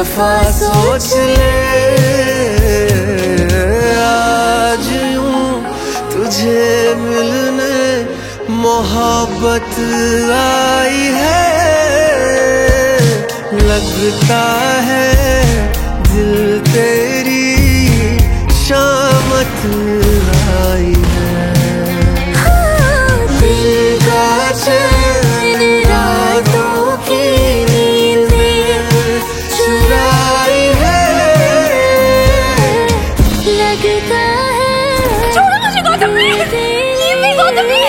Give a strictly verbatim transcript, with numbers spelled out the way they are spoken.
दफा सोच ले, आज यूं तुझे मिलने मोहब्बत आई है। लगता है दिल तेरी शामत आई है। दिल का चैन रातों की नींद चुराई है। लगता है छोड़ो मुझे गौतम, ये भी गौतम।